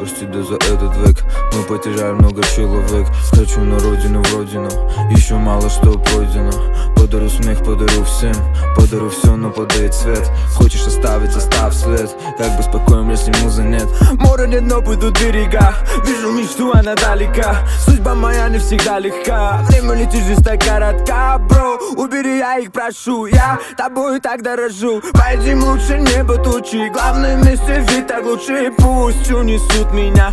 почти да за этот век мы потеряли много человек. Хочу на родину, в родину, еще мало что пройдено. Подарю смех, подарю всем, подарю все, но подай цвет. Хочешь оставить, оставь след. Как бы спокоен, если музы нет. Море нет, но будут берега. Вижу мечту, она далека. Судьба моя не всегда легка. Время летит, жизнь так коротка, бро. Убери, я их прошу, я тобой так дорожу. Пойдем лучше небо тучи. Главное вместе ведь так лучше. Пусть унесут меня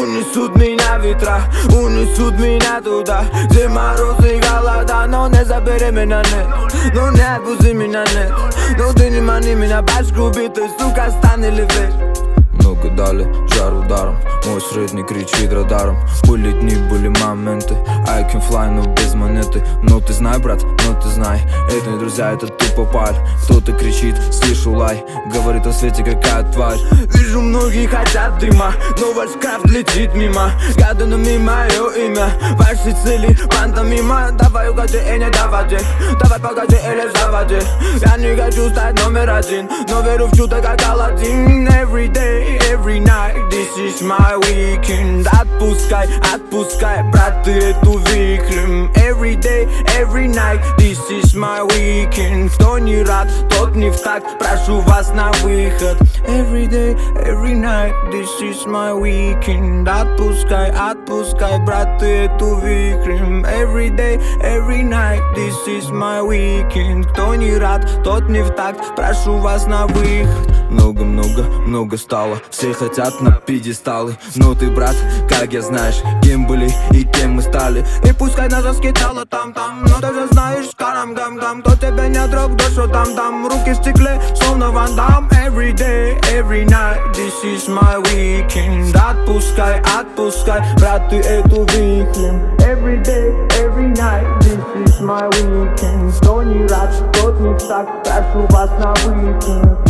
ветра. Унесут меня туда, где морозы и голода. Но не забери меня, нет. Ну не отпусти меня, нет. Ну ты не мани меня, башку убитой, сука, стань или верь. Много дали, жар ударом. Мой средний кричит радаром. Были дни, были моменты. I can fly, но без монеты. Но ты знай, брат, но ты знай, это не друзья, это ты попаль. Кто-то кричит, слышу лай, говорит о свете какая тварь. Вижу, многие хотят дыма, но ваш крафт летит мимо. Гадано мое имя, ваши цели пантомима. Давай угоди и не давай, давай погоди или заводи. Я не хочу стать номер один, но верю в чудо как Аладдин. Every day, every night, this is my weekend. Отпускай, отпускай, брат, ты эту вихрем. Every day, every night, this is my weekend. Кто не рад, тот не в такт, прошу вас на выход. Every day, every night, this is my weekend. Отпускай, отпускай, брат, ты эту вихрем. Every day, every night, this is my weekend. Кто не рад, тот не в такт, прошу вас на выход. Много стало, все хотят на пьедесталы. Но ты, брат, как я знаешь, кем были и кем мы стали. И пускай нас раскидало там-там, но ты же знаешь, карам-гам-гам. Кто тебе не друг, да что там-там. Руки в стекле, словно Ван Дам. Every day, every night, this is my weekend. Отпускай, отпускай, брат, ты эту вихрем. Every day, every night, this is my weekend. Кто не рад, тот не так, прошу вас на weekend.